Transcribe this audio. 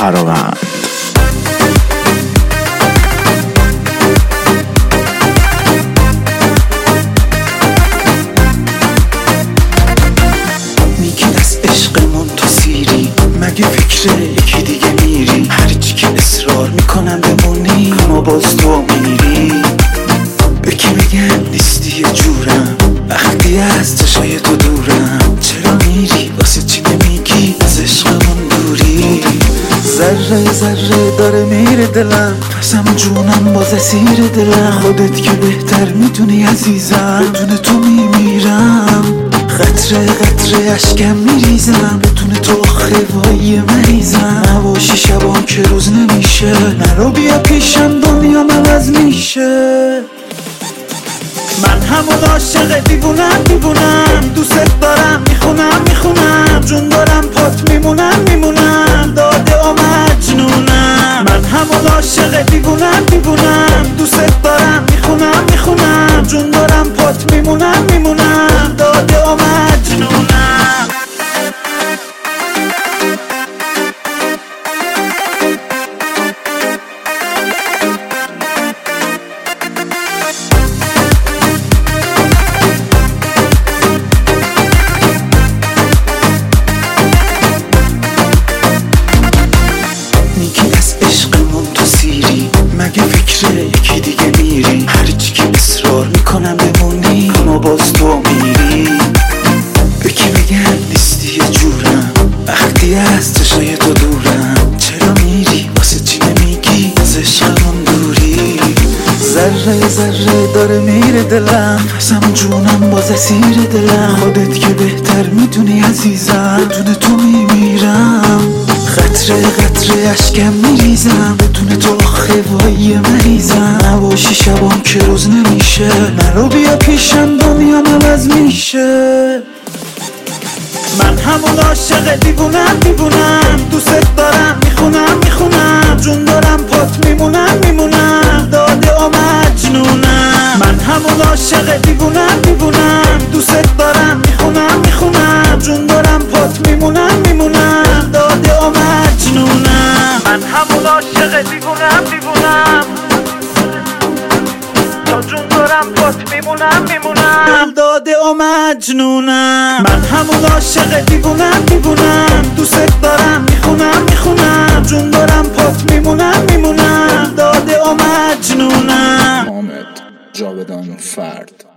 خرابند. میگی از عشقمون تو سیری، مگه فکر یکی دیگه میری؟ هرچی که اصرار میکنم بمونی اما باز تو میری. به کی میگم نیستی یه جورم وقتی از چشای تو دورم؟ چرا میری؟ واسه چی نمیگی از عشقمون دوری؟ ذره ذره داره میره دلم، پسم جونم باز اسیر دلم. خودت که بهتر میدونی عزیزم، بدون تو میمیرم. قطره قطره اشکم میریزم، بدون تو خوایی مریزم. نباشی شبام که روز نمیشه، نرو بیا پیشم دنیام عوض میشه. من همون عاشق دیوونم دوست دارم میخونم جون دارم پات میمونم داده و مجنونم. من همون عاشق دیوونم دوست دارم میخونم جون دارم پات میمونم داده و مجنونم. مگه فکر یکی دیگه میری؟ هرچی که اصرار میکنم بمونی اما باز تو میری. به کی میگم نیستی یه جورم وقتی از چشای تو دورم؟ چرا میری؟ واسه چی نمیگی از عشقمون دوری؟ ذره ذره داره میره دلم، پسم جونم باز اسیر دلم. خودت که بهتر میدونی عزیزم، بدون تو میمیرم. قطره قطره اشکم میریزم، بدون تو خوایی مریزم. نباشی شبام که روز نمیشه، نرو بیا پیشم دنیام عوض میشه. من همون عاشق دیوونم دوست دارم میخونم جون دارم پات میمونم داده و مجنونم. من همون عاشق دیوونم دوست دارم میخونم جون دارم پات میمونم داده و مجنونم. من همون عاشق دیوونم تا جون دارم پات میمونم داده و مجنونم. من همون عاشق دیوونم دوست دارم میخونم جون دارم پات میمونم داده و مجنونم. حامد جاودان فرد.